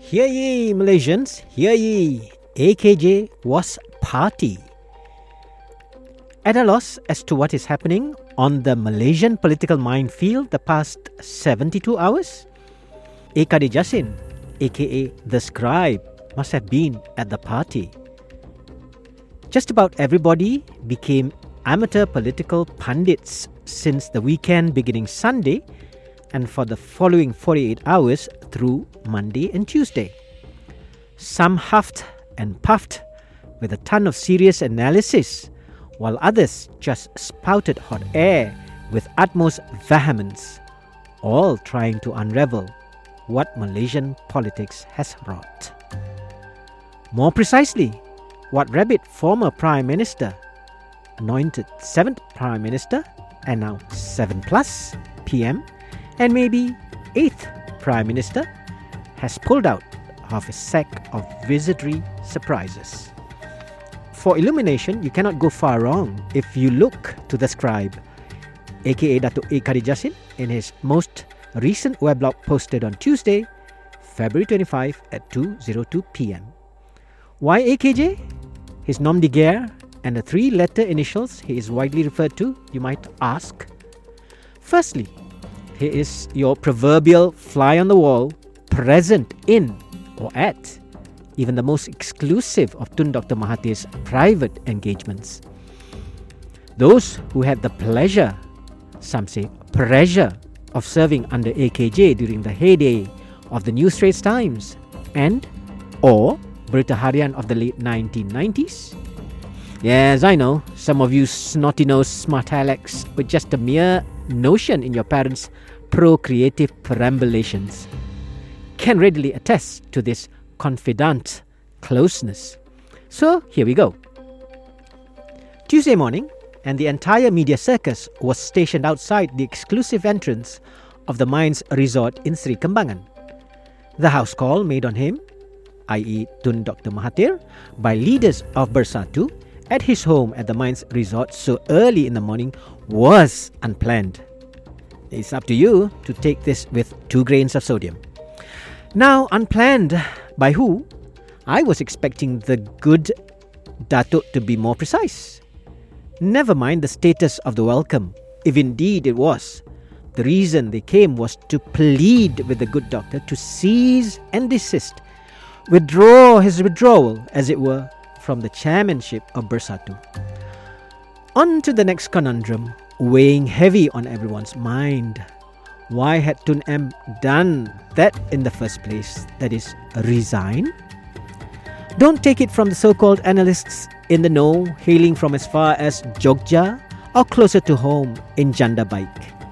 Hear ye, Malaysians, hear ye. AKJ was party. At a loss as to what is happening on the Malaysian political minefield the past 72 hours, Ekadir Jassin, aka The Scribe, must have been at the party. Just about everybody became amateur political pundits since the weekend beginning Sunday and for the following 48 hours through Monday and Tuesday. Some huffed and puffed with a ton of serious analysis, while others just spouted hot air with utmost vehemence, all trying to unravel what Malaysian politics has wrought. More precisely, what rabbit former Prime Minister, anointed 7th Prime Minister, and now 7 plus PM, and maybe 8th Prime Minister, has pulled out of a sack of wizardry surprises. For illumination, you cannot go far wrong if you look to the Scribe, aka Datuk Ekadir Jassin, in his most recent weblog posted on Tuesday, February 25 at 2:02 PM. Why AKJ? His nom de guerre and the 3-letter initials he is widely referred to, you might ask. Firstly, he is your proverbial fly on the wall, present in or at even the most exclusive of Tun Dr. Mahathir's private engagements. Those who had the pleasure, some say pressure, of serving under AKJ during the heyday of the New Straits Times and or Berita Harian of the late 1990s. Yes, I know, some of you snotty-nosed smart Alex with just a mere notion in your parents' procreative perambulations can readily attest to this confidant closeness. So here we go. Tuesday morning, and the entire media circus was stationed outside the exclusive entrance of the Mines Resort in Sri Kembangan. The house call made on him, i.e. Tun Dr. Mahathir, by leaders of Bersatu at his home at the Mines Resort so early in the morning was unplanned. It's up to you to take this with 2 grains of sodium. Now, unplanned by who? I was expecting the good Datuk to be more precise. Never mind the status of the welcome, if indeed it was. The reason they came was to plead with the good doctor to cease and desist, withdraw his withdrawal, as it were, from the chairmanship of Bersatu. On to the next conundrum, weighing heavy on everyone's mind. Why had Tun M done that in the first place? That is, resign? Don't take it from the so-called analysts in the know, hailing from as far as Jogja or closer to home in Jandabaik.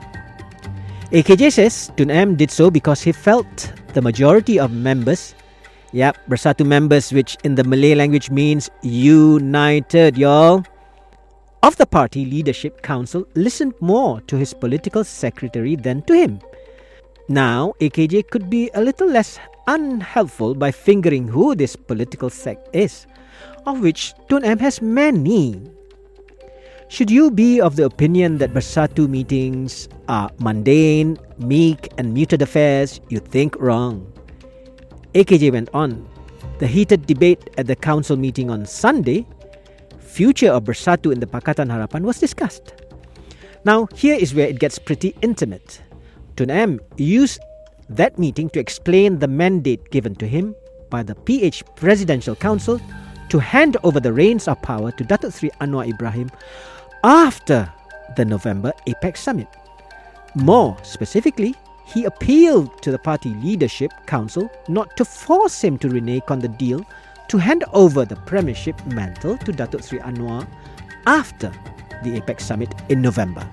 AKJ says Tun M did so because he felt the majority of members, Bersatu members, which in the Malay language means united, y'all, of the party leadership council listened more to his political secretary than to him. Now, AKJ could be a little less unhelpful by fingering who this political sect is, of which Tun M has many. Should you be of the opinion that Bersatu meetings are mundane, meek and muted affairs, you think wrong. AKJ went on. The heated debate at the council meeting on Sunday, future of Bersatu in the Pakatan Harapan, was discussed. Now, here is where it gets pretty intimate. Tun M used that meeting to explain the mandate given to him by the PH Presidential Council to hand over the reins of power to Datuk Sri Anwar Ibrahim after the November APEC Summit. More specifically, he appealed to the party leadership council not to force him to renege on the deal to hand over the premiership mantle to Datuk Sri Anwar after the APEC Summit in November.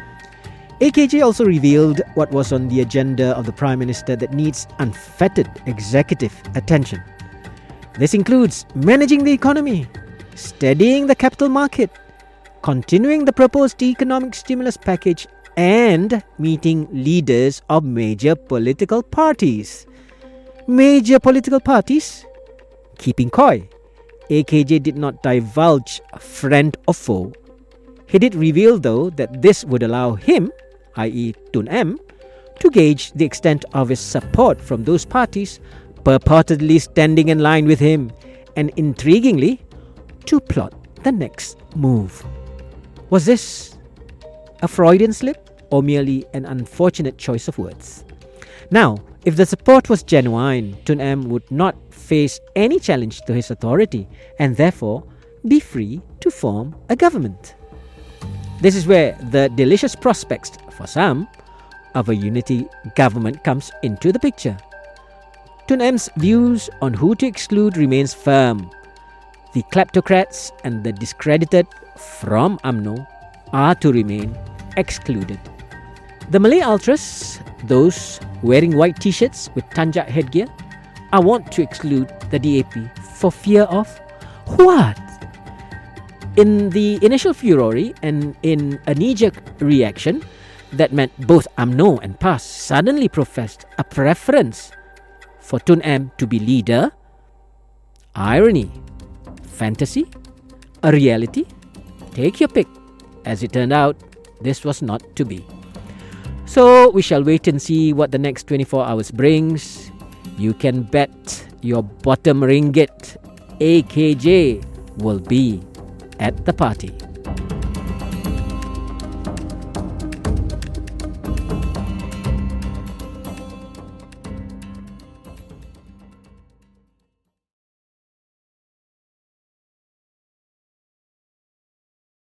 AKJ also revealed what was on the agenda of the Prime Minister that needs unfettered executive attention. This includes managing the economy, steadying the capital market, continuing the proposed economic stimulus package, and meeting leaders of major political parties. Major political parties? Keeping coy, AKJ did not divulge friend or foe. He did reveal, though, that this would allow him, i.e. Tun M, to gauge the extent of his support from those parties purportedly standing in line with him, and intriguingly, to plot the next move. Was this a Freudian slip or merely an unfortunate choice of words? Now, if the support was genuine, Tun M would not face any challenge to his authority and therefore be free to form a government. This is where the delicious prospects, for some, of a unity government comes into the picture. Tun M's views on who to exclude remains firm. The kleptocrats and the discredited from UMNO are to remain excluded. The Malay ultras, those wearing white t-shirts with tanjak headgear, are want to exclude the DAP for fear of what? In the initial furore and in a knee-jerk reaction that meant both UMNO and PAS suddenly professed a preference for Tun M to be leader. Irony, fantasy, a reality? Take your pick. As it turned out, this was not to be. So we shall wait and see what the next 24 hours brings. You can bet your bottom ringgit AKJ will be at the party.